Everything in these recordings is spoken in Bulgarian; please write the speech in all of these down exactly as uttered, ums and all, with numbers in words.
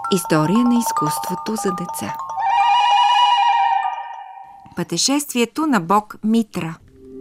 История на изкуството за деца. Пътешествието на бог Митра.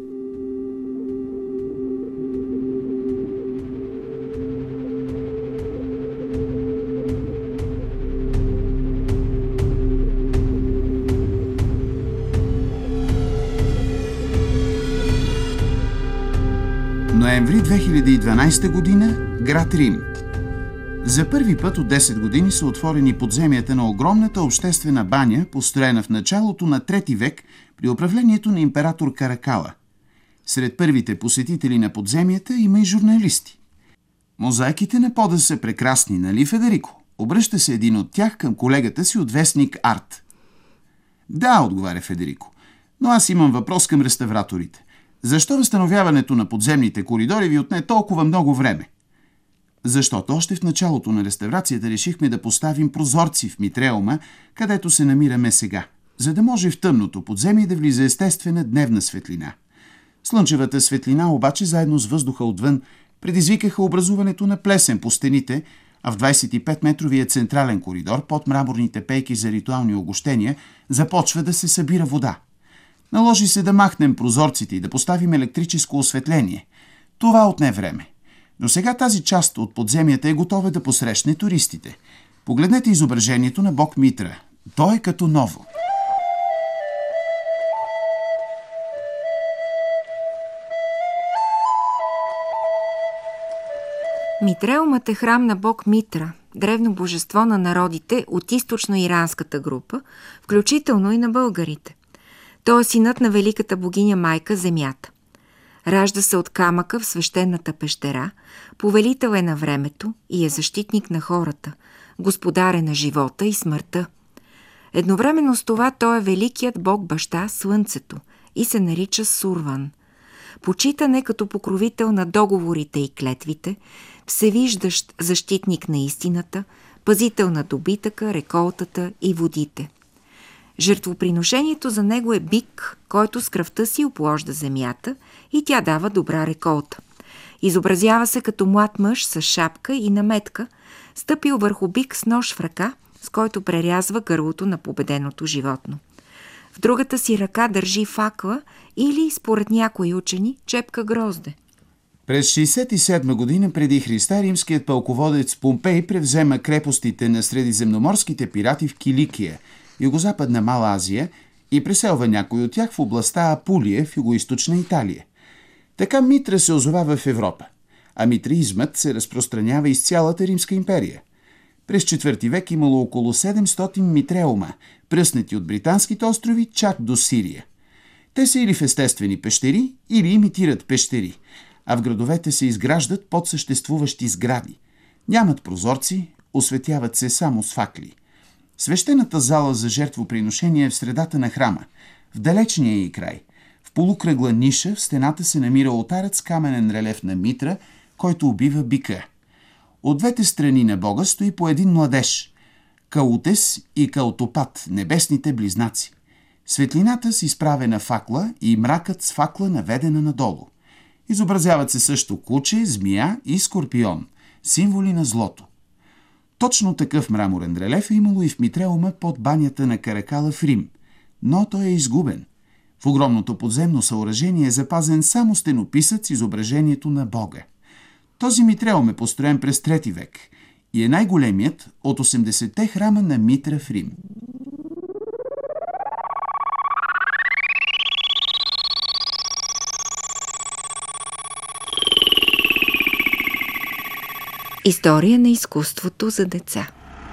Ноември две хиляди и дванадесета година, град Рим. За първи път от десет години са отворени подземията на огромната обществена баня, построена в началото на трети век при управлението на император Каракала. Сред първите посетители на подземията има и журналисти. Мозайките на пода са прекрасни, нали, Федерико? Обръща се един от тях към колегата си от вестник Арт. Да, отговаря Федерико, но аз имам въпрос към реставраторите. Защо възстановяването на подземните коридори ви отне толкова много време? Защото още в началото на реставрацията решихме да поставим прозорци в Митреума, където се намираме сега, за да може в тъмното подземие да влиза естествена дневна светлина. Слънчевата светлина обаче заедно с въздуха отвън предизвикаха образуването на плесен по стените, а в двадесет и пет метровия централен коридор под мраморните пейки за ритуални огощения започва да се събира вода. Наложи се да махнем прозорците и да поставим електрическо осветление. Това отне време. Но сега тази част от подземията е готова да посрещне туристите. Погледнете изображението на бог Митра. То е като ново. Митреумът е храм на бог Митра, древно божество на народите от източно-иранската група, включително и на българите. Той е синът на великата богиня майка Земята. Ражда се от камъка в свещената пещера, повелител е на времето и е защитник на хората, господар е на живота и смъртта. Едновременно с това той е великият бог баща Слънцето и се нарича Сурван. Почитан е като покровител на договорите и клетвите, всевиждащ защитник на истината, пазител на добитъка, реколтата и водите. Жертвоприношението за него е бик, който с кръвта си опложда земята и тя дава добра реколта. Изобразява се като млад мъж с шапка и наметка, стъпил върху бик с нож в ръка, с който прерязва гърлото на победеното животно. В другата си ръка държи факла или, според някои учени, чепка грозде. През шейсет и седма година преди Христа римският пълководец Помпей превзема крепостите на средиземноморските пирати в Киликия, югозападна Мала Азия, и преселва някой от тях в областта Апулия в югоизточна Италия. Така Митра се озовава в Европа, а митраизмът се разпространява из цялата Римска империя. През четвърти век имало около седемстотин митреума, пръснати от британските острови чак до Сирия. Те са или в естествени пещери, или имитират пещери, а в градовете се изграждат под съществуващи сгради. Нямат прозорци, осветяват се само с факли. Свещената зала за жертвоприношение е в средата на храма, в далечния й край. В полукръгла ниша в стената се намира олтарът с каменен релеф на Митра, който убива бика. От двете страни на Бога стои по един младеж – Каутес и Каутопат, небесните близнаци. Светлината с изправена факла и мракът с факла наведена надолу. Изобразяват се също куче, змия и скорпион, символи на злото. Точно такъв мраморен релеф е имало и в Митреума под банята на Каракала в Рим, но той е изгубен. В огромното подземно съоръжение е запазен само стенописът с изображението на Бога. Този Митреум е построен през трети век и е най-големият от осемдесетте храма на Митра в Рим. История на изкуството за деца.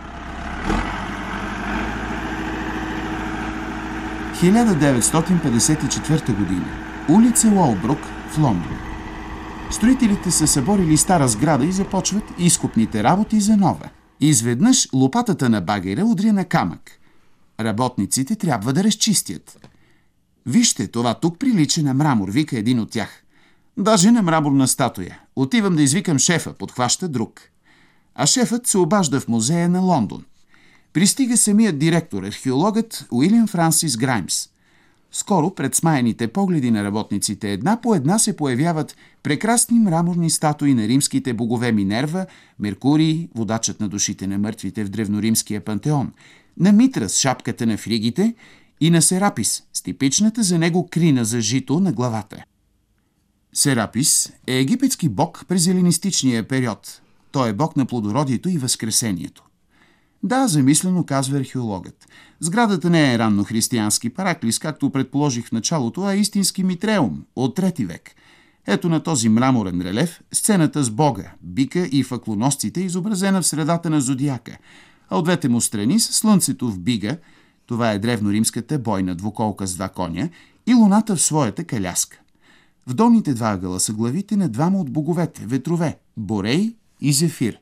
хиляда деветстотин петдесет и четвърта година. Улица Уолбрук в Лондон. Строителите са съборили стара сграда и започват изкопните работи за нова. Изведнъж лопатата на багера удря на камък. Работниците трябва да разчистят. Вижте, това тук прилича на мрамор, вика един от тях. Даже на мраморна статуя. Отивам да извикам шефа, подхваща друг. А шефът се обажда в музея на Лондон. Пристига самият директор, археологът Уилям Франсис Граймс. Скоро пред смаяните погледи на работниците една по една се появяват прекрасни мраморни статуи на римските богове Минерва, Меркурий, водачът на душите на мъртвите в древноримския пантеон, на Митра с шапката на фригите и на Серапис с типичната за него крина за жито на главата. Серапис е египетски бог през еленистичния период. Той е бог на плодородието и възкресението. Да, замислено, казва археологът. Сградата не е ранно християнски параклис, както предположих в началото, а истински митреум от трети век. Ето на този мраморен релеф сцената с Бога, бика и факлоносците, изобразена в средата на зодиака, а от двете му страни с слънцето в бига, това е древноримската бойна двуколка с два коня, и луната в своята каляска. В долните два ъгъла са главите на двама от боговете, ветрове – Борей и Зефир.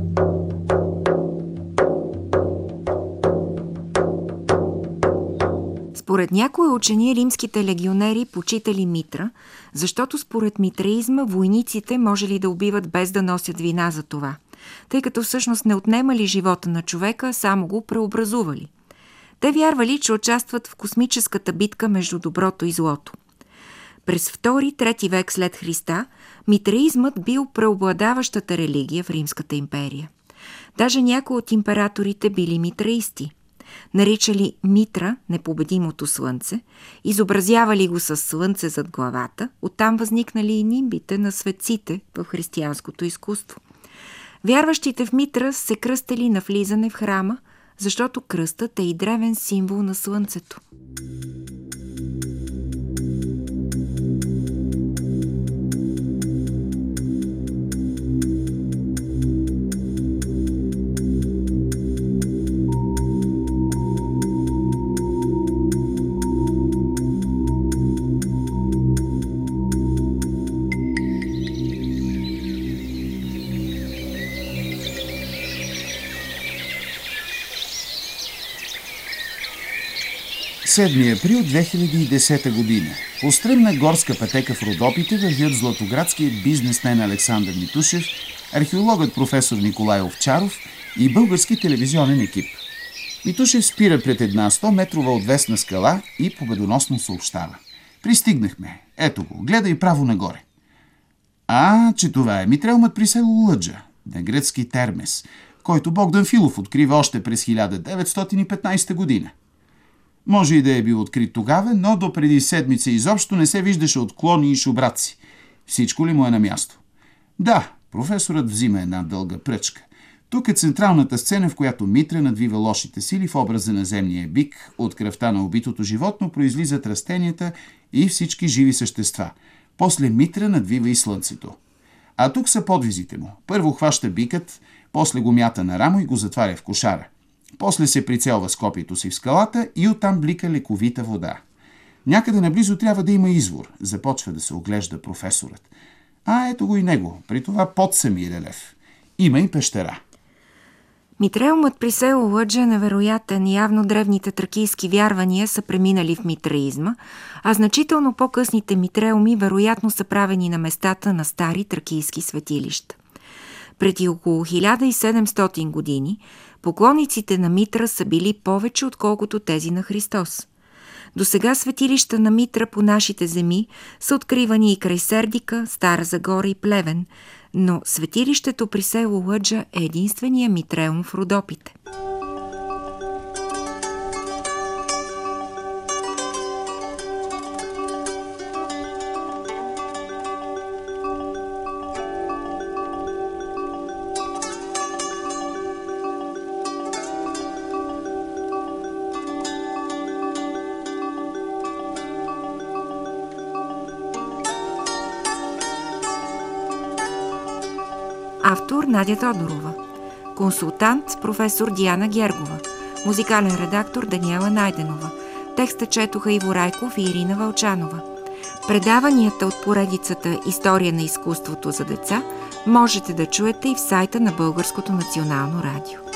Според някои учени римските легионери почитали Митра, защото според митраизма войниците можели да убиват без да носят вина за това, тъй като всъщност не отнемали живота на човека, а само го преобразували. Те вярвали, че участват в космическата битка между доброто и злото. През втори-трети век след Христа митраизмът бил преобладаващата религия в Римската империя. Даже някои от императорите били митраисти. Наричали Митра непобедимото слънце, изобразявали го с слънце зад главата, оттам възникнали и нимбите на светците в християнското изкуство. Вярващите в Митра се кръстели на влизане в храма, защото кръстът е и древен символ на слънцето. седми април две хиляди и десета година. По стръмна горска пътека в Родопите вървят златоградският бизнесмен Александър Митушев, археологът професор Николай Овчаров и български телевизионен екип. Митушев спира пред една сто метрова отвесна скала и победоносно съобщава: "Пристигнахме. Ето го, гледай право нагоре." А, че това е митреумът при село Лъджа, на гръцки Термес, който Богдан Филов открива още през хиляда деветстотин и петнадесета година. Може и да е бил открит тогава, но до преди седмица изобщо не се виждаше отклони и шубраци. Всичко ли му е на място? Да, професорът взима една дълга пръчка. Тук е централната сцена, в която Митра надвива лошите сили в образа на земния бик, от кръвта на убитото животно произлизат растенията и всички живи същества. После Митра надвива и слънцето. А тук са подвизите му. Първо хваща бикът, после го мята на рамо и го затваря в кошара. После се прицелва с копието си в скалата и оттам блика лековита вода. Някъде наблизо трябва да има извор. Започва да се оглежда професорът. А ето го и него, при това под самия релеф. Има и пещера. Митреумът при село Лъджа е невероятен. Явно древните тракийски вярвания са преминали в митраизма, а значително по-късните митреуми вероятно са правени на местата на стари тракийски светилища. Преди около хиляда и седемстотин години поклонниците на Митра са били повече, отколкото тези на Христос. До сега светилища на Митра по нашите земи са откривани и край Сердика, Стара Загора и Плевен, но светилището при село Лъджа е единствения митреум в Родопите. Автор Надя Тодорова. Консултант професор Диана Гергова. Музикален редактор Даниела Найденова. Текста четоха Иво Райков и Ирина Вълчанова. Предаванията от поредицата "История на изкуството за деца" можете да чуете и в сайта на Българското национално радио.